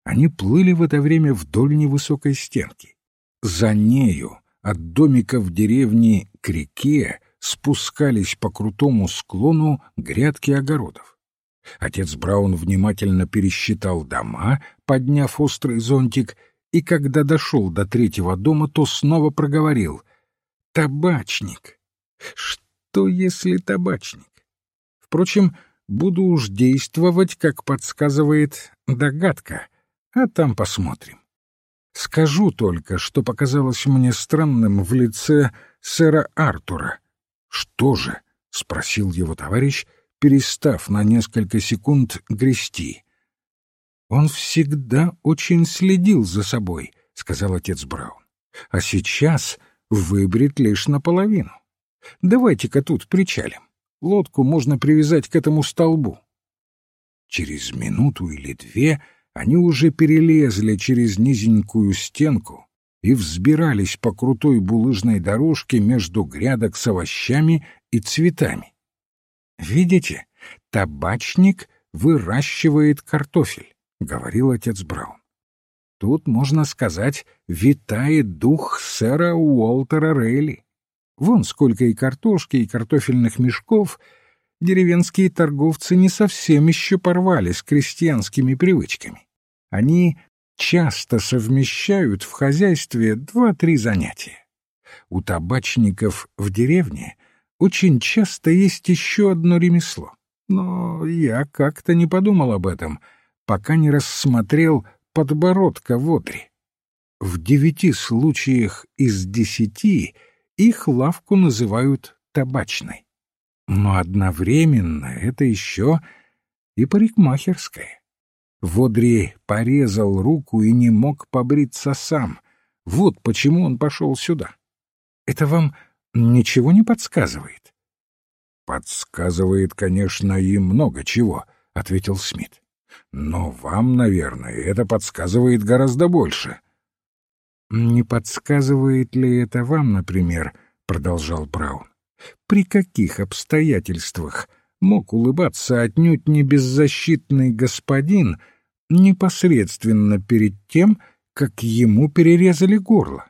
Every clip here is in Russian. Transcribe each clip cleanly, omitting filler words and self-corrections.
Они плыли в это время вдоль невысокой стенки. За нею от домика в деревне к реке спускались по крутому склону грядки огородов. Отец Браун внимательно пересчитал дома, подняв острый зонтик, и когда дошел до третьего дома, то снова проговорил: «Табачник! Что, если табачник? Впрочем, буду уж действовать, как подсказывает догадка, а там посмотрим. Скажу только, что показалось мне странным в лице сэра Артура». «Что же?» — спросил его товарищ, перестав на несколько секунд грести. «Он всегда очень следил за собой», — сказал отец Браун. «А сейчас выбрит лишь наполовину. Давайте-ка тут причалим. Лодку можно привязать к этому столбу». Через минуту или две они уже перелезли через низенькую стенку и взбирались по крутой булыжной дорожке между грядок с овощами и цветами. «Видите, табачник выращивает картофель», — говорил отец Браун. «Тут, можно сказать, витает дух сэра Уолтера Рейли. Вон сколько и картошки, и картофельных мешков. Деревенские торговцы не совсем еще порвали с крестьянскими привычками. Они часто совмещают в хозяйстве 2-3 занятия. У табачников в деревне очень часто есть еще одно ремесло. Но я как-то не подумал об этом, пока не рассмотрел подбородка Водри. В 9 случаях из 10 их лавку называют табачной. Но одновременно это еще и парикмахерская. Водри порезал руку и не мог побриться сам. Вот почему он пошел сюда. Это вам ничего не подсказывает? «Подсказывает, конечно, и много чего», — ответил Смит. «Но вам, наверное, это подсказывает гораздо больше». «Не подсказывает ли это вам, например, — продолжал Браун, — при каких обстоятельствах мог улыбаться отнюдь не беззащитный господин непосредственно перед тем, как ему перерезали горло?»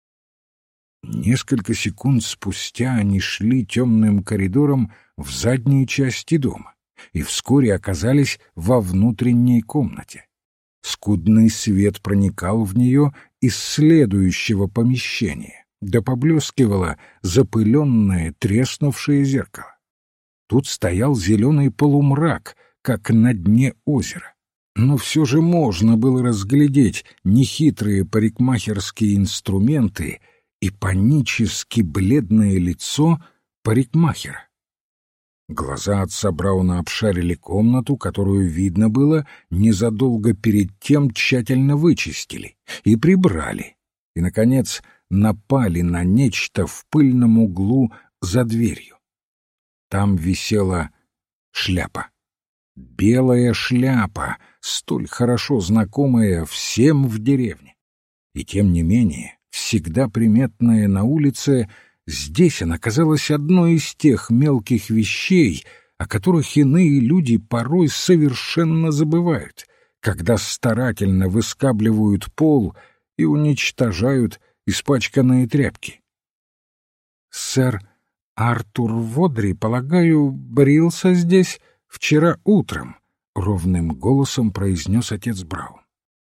Несколько секунд спустя они шли темным коридором в задней части дома и вскоре оказались во внутренней комнате. Скудный свет проникал в нее из следующего помещения, да поблескивало запыленное, треснувшее зеркало. Тут стоял зеленый полумрак, как на дне озера, но все же можно было разглядеть нехитрые парикмахерские инструменты и панически бледное лицо парикмахера. Глаза отца Брауна обшарили комнату, которую, видно было, незадолго перед тем тщательно вычистили и прибрали, и, наконец, напали на нечто в пыльном углу за дверью. Там висела шляпа. Белая шляпа, столь хорошо знакомая всем в деревне. И тем не менее, всегда приметная на улице, здесь она казалась одной из тех мелких вещей, о которых иные люди порой совершенно забывают, когда старательно выскабливают пол и уничтожают испачканные тряпки. «Сэр Артур Водри, полагаю, брился здесь вчера утром», — ровным голосом произнес отец Браун.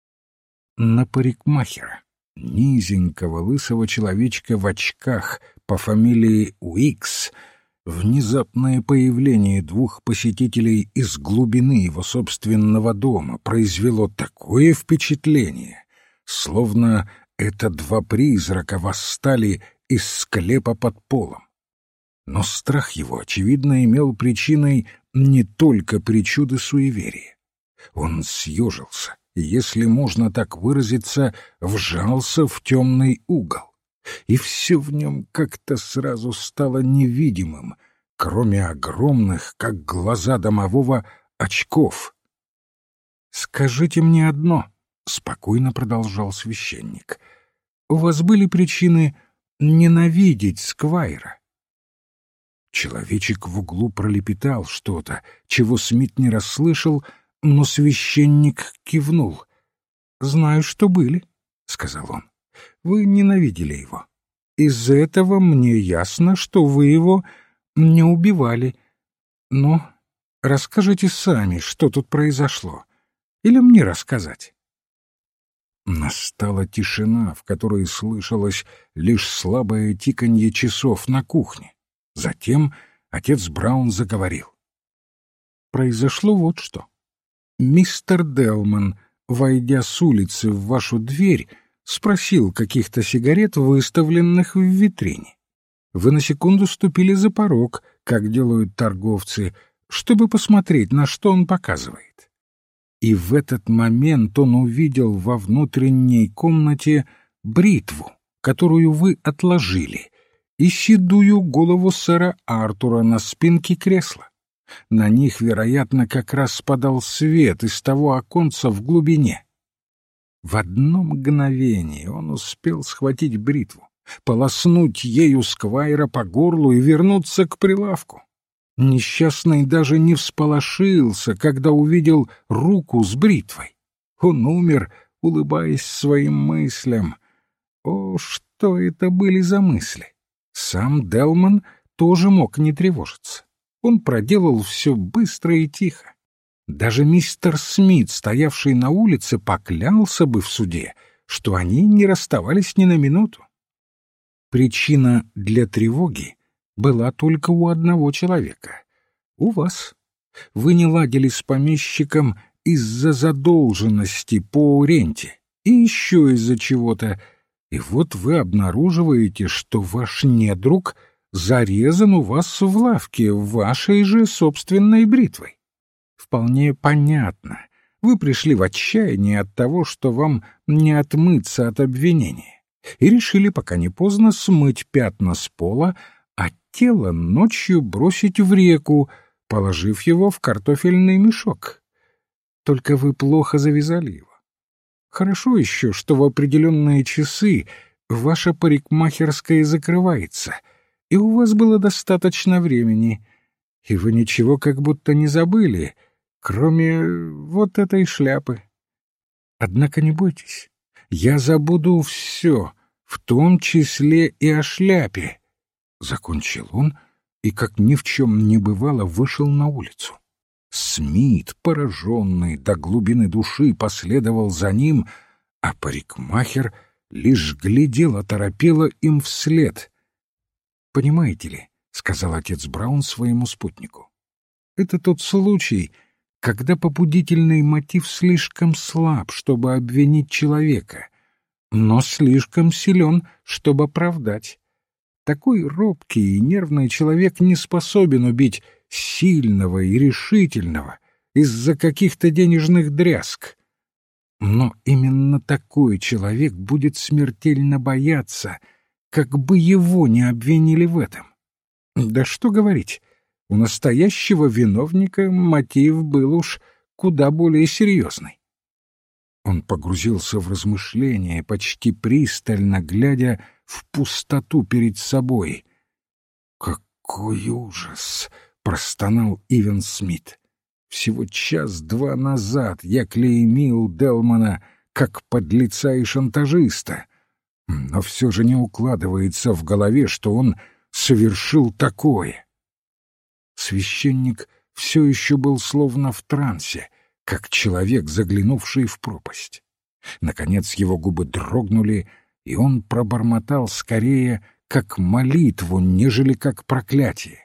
На парикмахера, низенького лысого человечка в очках по фамилии Уикс, внезапное появление 2 посетителей из глубины его собственного дома произвело такое впечатление, словно это 2 призрака восстали из склепа под полом. Но страх его, очевидно, имел причиной не только причуды суеверия. Он съежился, если можно так выразиться, вжался в темный угол, и все в нем как-то сразу стало невидимым, кроме огромных, как глаза домового, очков. «Скажите мне одно», — спокойно продолжал священник, — «у вас были причины ненавидеть сквайра?» Человечек в углу пролепетал что-то, чего Смит не расслышал, но священник кивнул. «Знаю, что были», — сказал он. «Вы ненавидели его. Из этого мне ясно, что вы его не убивали. Но расскажите сами, что тут произошло. Или мне рассказать?» Настала тишина, в которой слышалось лишь слабое тиканье часов на кухне. Затем отец Браун заговорил. «Произошло вот что. Мистер Делман, войдя с улицы в вашу дверь, спросил каких-то сигарет, выставленных в витрине. Вы на секунду ступили за порог, как делают торговцы, чтобы посмотреть, на что он показывает. И в этот момент он увидел во внутренней комнате бритву, которую вы отложили, и седую голову сэра Артура на спинке кресла. На них, вероятно, как раз спадал свет из того оконца в глубине. В одно мгновение он успел схватить бритву, полоснуть ею сквайра по горлу и вернуться к прилавку. Несчастный даже не всполошился, когда увидел руку с бритвой. Он умер, улыбаясь своим мыслям. О, что это были за мысли! Сам Делман тоже мог не тревожиться. Он проделал все быстро и тихо. Даже мистер Смит, стоявший на улице, поклялся бы в суде, что они не расставались ни на минуту. Причина для тревоги была только у одного человека — у вас. Вы не ладили с помещиком из-за задолженности по ренте и еще из-за чего-то, и вот вы обнаруживаете, что ваш недруг зарезан у вас в лавке вашей же собственной бритвой. Вполне понятно. Вы пришли в отчаяние от того, что вам не отмыться от обвинения, и решили, пока не поздно, смыть пятна с пола, а тело ночью бросить в реку, положив его в картофельный мешок. Только вы плохо завязали его. Хорошо еще, что в определенные часы ваша парикмахерская закрывается, и у вас было достаточно времени, и вы ничего как будто не забыли, кроме вот этой шляпы. Однако не бойтесь, я забуду все, в том числе и о шляпе. Закончил он и, как ни в чем не бывало, вышел на улицу. Смит, пораженный до глубины души, последовал за ним, а парикмахер лишь глядел оторопело им вслед. «Понимаете ли, — сказал отец Браун своему спутнику, — это тот случай, когда побудительный мотив слишком слаб, чтобы обвинить человека, но слишком силен, чтобы оправдать. Такой робкий и нервный человек не способен убить сильного и решительного из-за каких-то денежных дрязг. Но именно такой человек будет смертельно бояться, как бы его не обвинили в этом. Да что говорить, у настоящего виновника мотив был уж куда более серьезный. Он погрузился в размышления, почти пристально глядя в пустоту перед собой. «Какой ужас!» — простонал Ивен Смит. «Всего час-два назад я клеймил Делмана как подлеца и шантажиста, но все же не укладывается в голове, что он совершил такое». Священник все еще был словно в трансе, как человек, заглянувший в пропасть. Наконец его губы дрогнули, и он пробормотал скорее как молитву, нежели как проклятие.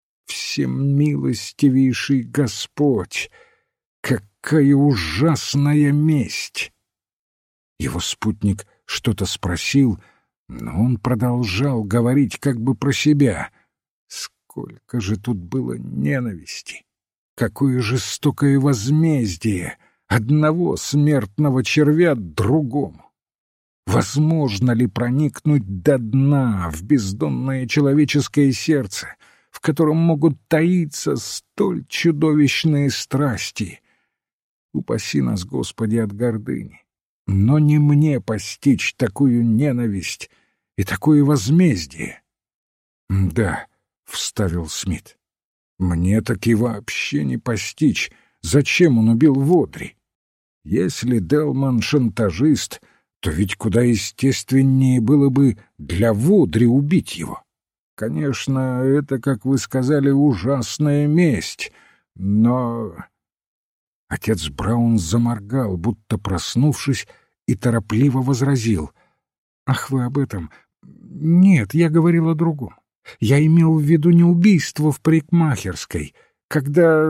«Всемилостивейший Господь! Какая ужасная месть!» Его спутник что-то спросил, но он продолжал говорить как бы про себя. Сколько же тут было ненависти! Какое жестокое возмездие одного смертного червя другому! Возможно ли проникнуть до дна в бездонное человеческое сердце, в котором могут таиться столь чудовищные страсти? Упаси нас, Господи, от гордыни! Но не мне постичь такую ненависть и такое возмездие. — Да, — вставил Смит, — мне таки вообще не постичь, зачем он убил Водри. Если Делман шантажист, то ведь куда естественнее было бы для Водри убить его. Конечно, это, как вы сказали, ужасная месть, но...» Отец Браун заморгал, будто проснувшись, и торопливо возразил. «Ах, вы об этом? Нет, я говорил о другом. Я имел в виду не убийство в парикмахерской, когда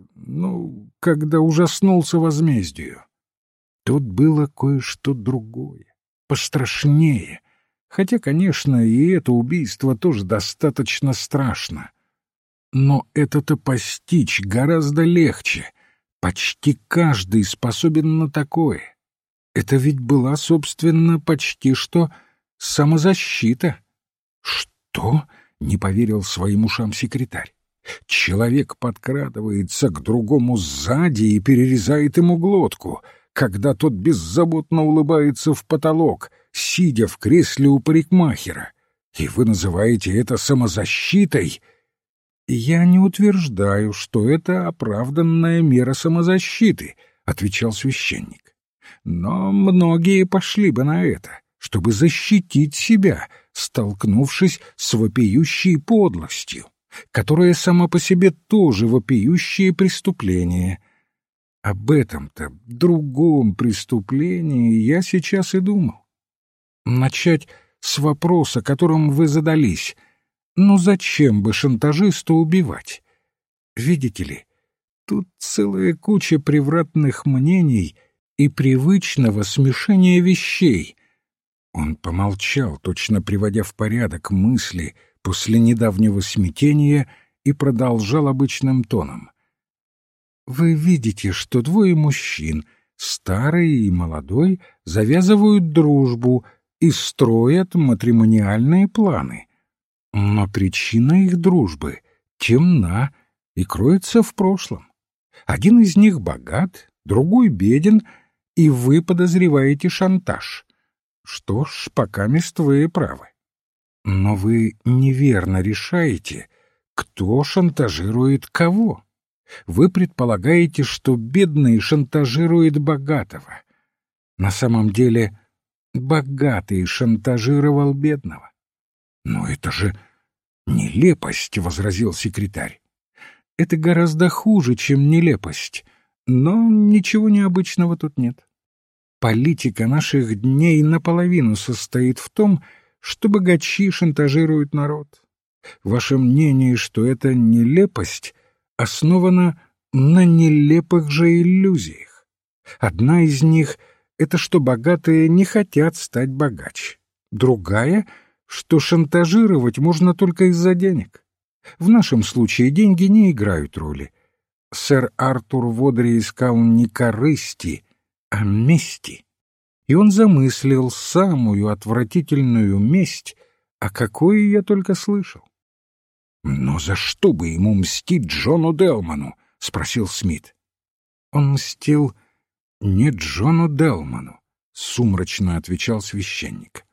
ужаснулся возмездию. Тут было кое-что другое, пострашнее, хотя, конечно, и это убийство тоже достаточно страшно. Но это-то постичь гораздо легче. Почти каждый способен на такое. Это ведь была, собственно, почти что самозащита». «Что?» — не поверил своим ушам секретарь. «Человек подкрадывается к другому сзади и перерезает ему глотку, когда тот беззаботно улыбается в потолок, сидя в кресле у парикмахера. И вы называете это самозащитой?» «Я не утверждаю, что это оправданная мера самозащиты», — отвечал священник. «Но многие пошли бы на это, чтобы защитить себя, столкнувшись с вопиющей подлостью, которая сама по себе тоже вопиющее преступление. Об этом-то, другом преступлении, я сейчас и думал. Начать с вопроса, которым вы задались. Ну зачем бы шантажиста убивать? Видите ли, тут целая куча превратных мнений и привычного смешения вещей». Он помолчал, точно приводя в порядок мысли после недавнего смятения, и продолжал обычным тоном. «Вы видите, что двое мужчин, старый и молодой, завязывают дружбу и строят матримониальные планы. Но причина их дружбы темна и кроется в прошлом. Один из них богат, другой беден, и вы подозреваете шантаж. Что ж, покамест вы правы. Но вы неверно решаете, кто шантажирует кого. Вы предполагаете, что бедный шантажирует богатого. На самом деле, богатый шантажировал бедного. «Но это же нелепость», — возразил секретарь. «Это гораздо хуже, чем нелепость, но ничего необычного тут нет. Политика наших дней наполовину состоит в том, что богачи шантажируют народ. Ваше мнение, что эта нелепость основана на нелепых же иллюзиях. Одна из них — это что богатые не хотят стать богаче. Другая — что шантажировать можно только из-за денег. В нашем случае деньги не играют роли. Сэр Артур Водри искал не корысти, а мести. И он замыслил самую отвратительную месть, о какой я только слышал. «Но за что бы ему мстить Джону Делману?» — спросил Смит. «Он мстил не Джону Делману», — сумрачно отвечал священник.